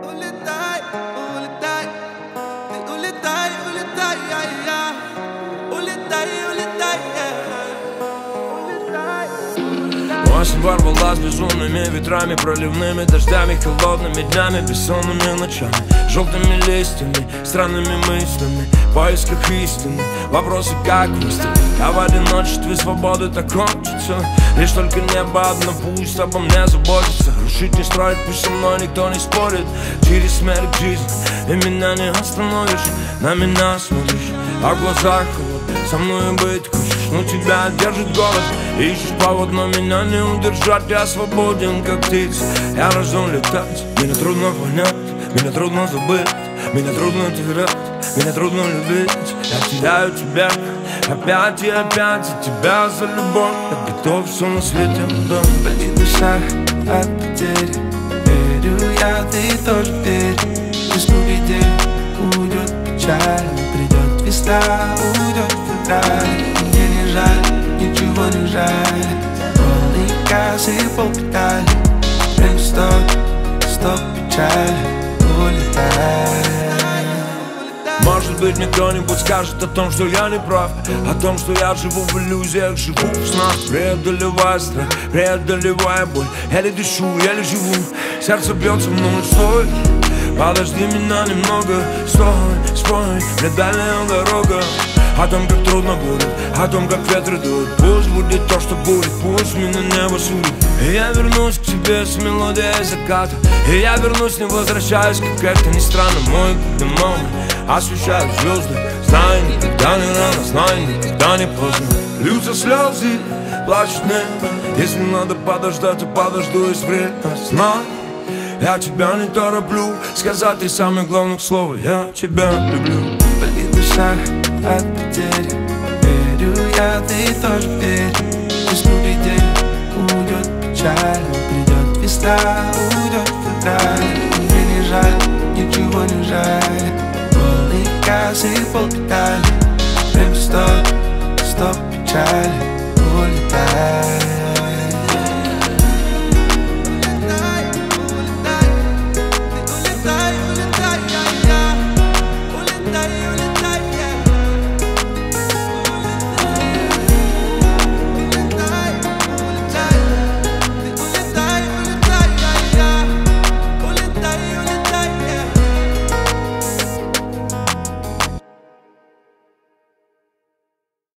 улетай, улетай, ты улетай, улетай, я. Улетай, улетай, улетай. Осень ворвалась безумными ветрами, проливными дождями, холодными днями, бессонными ночами, желтыми листьями, странными мыслями, в поисках истины, вопросы как выстрелить. А в одиночестве свободы так кончится. Лишь только небо одно пусть обо мне заботится. Рушить не строить, пусть со мной никто не спорит. Через смерть к жизни, и меня не остановишь. На меня смотришь, а в глазах холод. Со мной быть хочешь, но тебя держит голод. Ищешь повод, но меня не удержать. Я свободен, как птица, я рожден летать. Меня трудно понять, меня трудно забыть, меня трудно терять, меня трудно любить. Я теряю тебя опять и опять, за тебя, за любовь. Я готов все на свете отдать. Болит душа от потери, верю я, ты тоже верь. Весну где уйдет печаль, придет весна, уйдет февраль. Мне не жаль, ничего не жаль. Полный газ и полпедали. Время стоп, печаль, улетай. Может быть, мне кто-нибудь скажет о том, что я не прав, о том, что я живу в иллюзиях, живу в снах, преодолевая страх, преодолевая боль. Еле дышу, еле живу, сердце бьется мной, стой. Подожди меня немного, стой, спой, мне дальняя дорога. О том, как трудно будет, о том, как ветры дуют. Пусть будет то, что будет, пусть меня небо судит. И я вернусь к тебе с мелодией заката. И я вернусь, не возвращаюсь, как это ни странно. Мой домой освещают звезды. Знай, никогда не рано, знай, никогда не поздно. Льются слезы, плачет небо. Если надо подождать, то подожду из время. Знай, я тебя не тороплю сказать три самых главных слова: я тебя люблю. Болит душа от потери, верю я, ты тоже верь. Весну где уйдет печаль, придет весна, уйдет февраль. Мне не жаль, ничего не жаль. Полный газ и полпедали. Время стоп, печаль, улетай.